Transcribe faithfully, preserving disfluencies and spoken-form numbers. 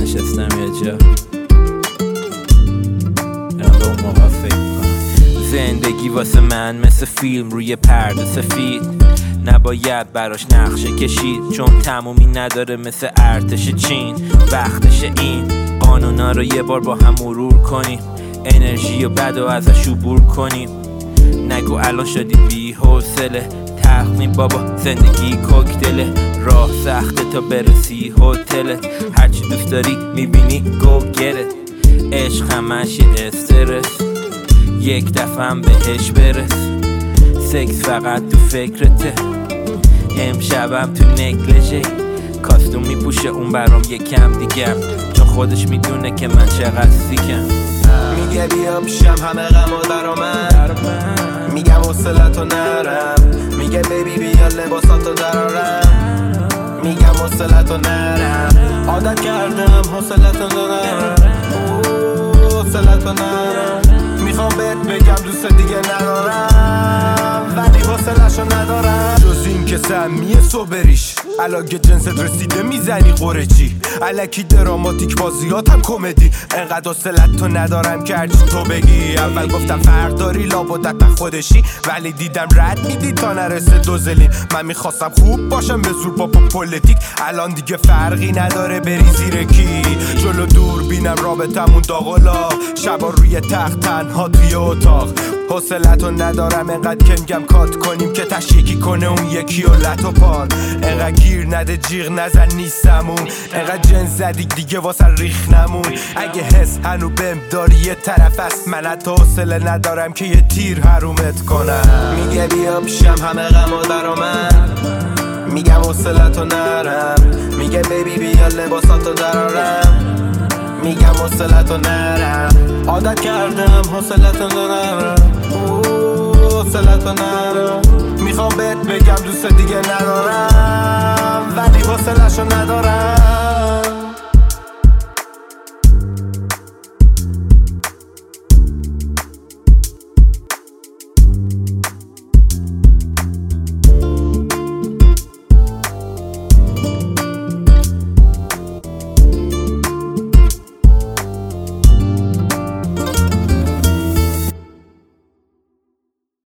نشستم یه جا دارم به اون موقع فکر کنم. زندگی واسه من مثل فیلم روی پرده سفید، نباید براش نقشه کشید چون تمومی نداره مثل ارتش چین. وقتش این قانونا رو یه بار با هم مرور کنیم، انرژی و بد و ازش عبور کنیم. نگو الان شدی بی حوصله، تخمین بابا زندگی کوکتله. راه سخته تا برسی هتلت، هرچی دوست داری میبینی گو گرت. عشق همش یه استرس، یک دفعه هم بهش برس. سکس فقط تو فکرته، امشبم تو نکلشه. کاستوم میپوشه اون برام یکم دیگم، چون خودش میدونه که من چقدر سیکم. میگه بیا پیشم همه غمو درا من، میگم حوصلتو نرم. میگه بیبی بیا لباساتو درارم، میگم حوصلتو نرم. عادت کردم حوصلتو دارم، حوصلتو نرم. میخوام بهت بگم دوست دیگه ندارم، ولی حوصلشو ندارم. جز این که سمیه صبریش علاقه جنست رسیده میزنی قره چی. الکی دراماتیک بازیات هم کمدی، انقدر حوصلتو ندارم که هرچی تو بگی. اول گفتم فرق داری لابدت خودشی، ولی دیدم رد میدی تا نرسه دوزلین. من میخواستم خوب باشم به زور با پولیتیک، الان دیگه فرقی نداره بری زیر کی. جلو دور بینم رابطمون داغلا، شبا روی تخت تنها توی اتاق. حوصلتو ندارم انقدر که میگم کات کنیم که تشیکی کنه اون یکی و لط و پار. انقدر گیر نده جیغ نزن نیستمون، انقدر جن زدی دیگه واسه ریخ نمون. اگه حس هنو بهم داری یه طرف است، من حتی حوصله ندارم که یه تیر حرومت کنم. میگه بیا پیشم همه غمو درا من، میگم حوصلتو نرم. میگه بیبی بیا لباساتو درارم، میگم حوصلتو نرم. عادت کردم حوصلتو دارم، حوصلتو نرم. میخوام بهت بگم دوست دیگه ندارم، ولی حوصلشو ندارم.